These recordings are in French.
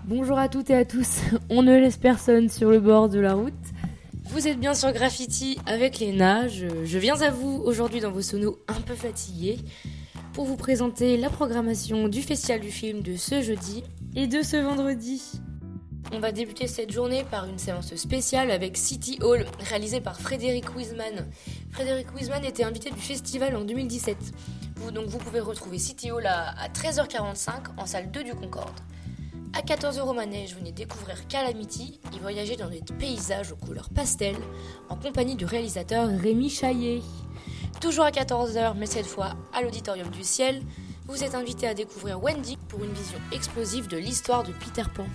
Bonjour à toutes et à tous, on ne laisse personne sur le bord de la route. Vous êtes bien sur Graffiti avec Léna, je viens à vous aujourd'hui dans vos sonos un peu fatigués pour vous présenter la programmation du Festival du film de ce jeudi et de ce vendredi. On va débuter cette journée par une séance spéciale avec City Hall, réalisée par Frédéric Wiseman. Frédéric Wiseman était invité du festival en 2017. Vous pouvez retrouver City Hall à 13h45 en salle 2 du Concorde. À 14h au manège, venez découvrir Calamity et voyager dans des paysages aux couleurs pastel en compagnie du réalisateur Rémi Chaillet. Toujours à 14h, mais cette fois à l'Auditorium du Ciel, vous êtes invité à découvrir Wendy pour une vision explosive de l'histoire de Peter Pan.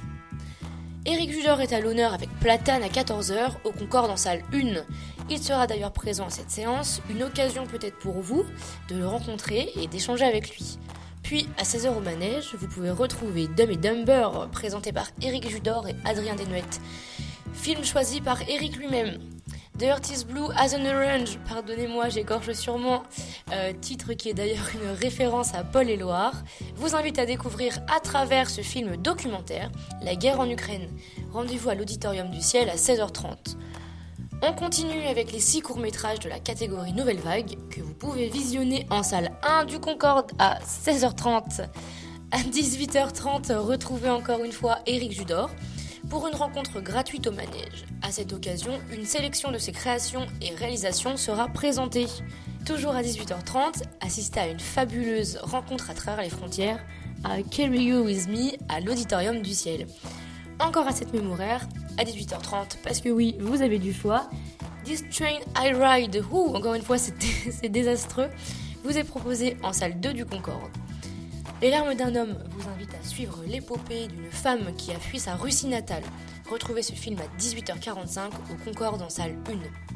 Éric Judor est à l'honneur avec Platane à 14h au Concorde en salle 1. Il sera d'ailleurs présent à cette séance, une occasion peut-être pour vous de le rencontrer et d'échanger avec lui. Puis à 16h au manège, vous pouvez retrouver Dumb et Dumber, présenté par Éric Judor et Adrien Desnouettes. Film choisi par Éric lui-même. The Earth is Blue as an Orange, pardonnez-moi, j'écorche sûrement, titre qui est d'ailleurs une référence à Paul Éluard, vous invite à découvrir à travers ce film documentaire la guerre en Ukraine. Rendez-vous à l'Auditorium du Ciel à 16h30. On continue avec les 6 courts-métrages de la catégorie Nouvelle Vague que vous pouvez visionner en salle 1 du Concorde à 16h30. À 18h30, retrouvez encore une fois Éric Judor pour une rencontre gratuite au manège. À cette occasion, une sélection de ses créations et réalisations sera présentée. Toujours à 18h30, assistez à une fabuleuse rencontre à travers les frontières à Carry You With Me à l'Auditorium du Ciel. Encore à cette même horaire, à 18h30, parce que oui, vous avez du choix. This Train I Ride, encore une fois c'est désastreux, vous est proposé en salle 2 du Concorde. Les larmes d'un homme vous invite à suivre l'épopée d'une femme qui a fui sa Russie natale. Retrouvez ce film à 18h45 au Concorde en salle 1.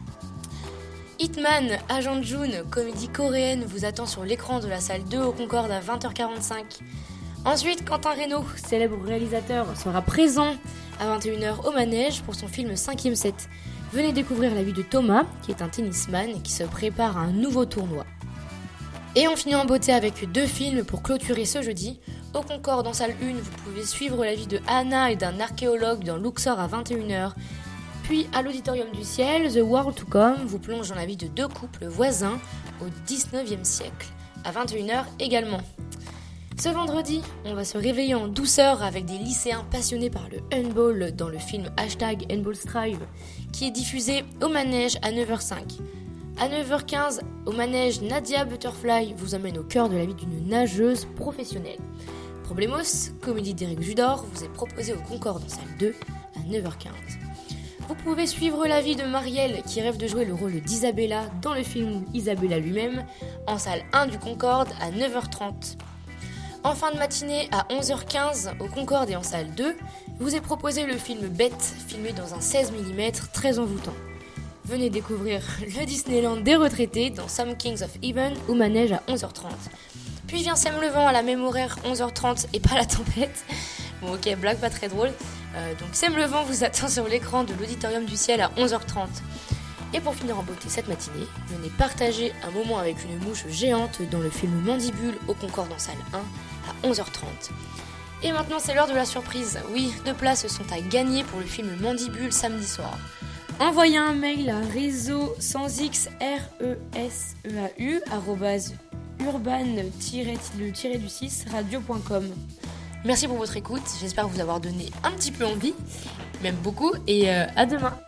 Hitman, Agent June, comédie coréenne, vous attend sur l'écran de la salle 2 au Concorde à 20h45. Ensuite, Quentin Reynaud, célèbre réalisateur, sera présent à 21h au manège pour son film 5e set. Venez découvrir la vie de Thomas, qui est un tennisman et qui se prépare à un nouveau tournoi. Et on finit en beauté avec 2 films pour clôturer ce jeudi. Au Concorde en salle 1, vous pouvez suivre la vie de Anna et d'un archéologue dans Luxor à 21h. Puis à l'Auditorium du Ciel, The World to Come vous plonge dans la vie de 2 couples voisins au 19e siècle, à 21h également. Ce vendredi, on va se réveiller en douceur avec des lycéens passionnés par le handball dans le film #HandballStrive qui est diffusé au manège à 9h05. À 9h15, au manège, Nadia Butterfly vous amène au cœur de la vie d'une nageuse professionnelle. Problemos, comédie d'Éric Judor, vous est proposé au Concorde en salle 2 à 9h15. Vous pouvez suivre la vie de Marielle qui rêve de jouer le rôle d'Isabella dans le film Isabella lui-même en salle 1 du Concorde à 9h30. En fin de matinée, à 11h15, au Concorde et en salle 2, vous est proposé le film Bête, filmé dans un 16 mm très envoûtant. Venez découvrir le Disneyland des retraités dans Some Kings of Heaven au manège à 11h30. Puis vient Sème le vent à la même horaire, 11h30 et pas la tempête. Bon ok, blague pas très drôle. Donc Sème le vent vous attend sur l'écran de l'Auditorium du Ciel à 11h30. Et pour finir en beauté cette matinée, venez partager un moment avec une mouche géante dans le film Mandibule au Concorde en salle 1 à 11h30. Et maintenant c'est l'heure de la surprise. Oui, 2 places sont à gagner pour le film Mandibule samedi soir. Envoyez un mail à réseau sans x reseu @urban-le-du-6 radio.com. Merci pour votre écoute, j'espère vous avoir donné un petit peu envie, même beaucoup, et à demain.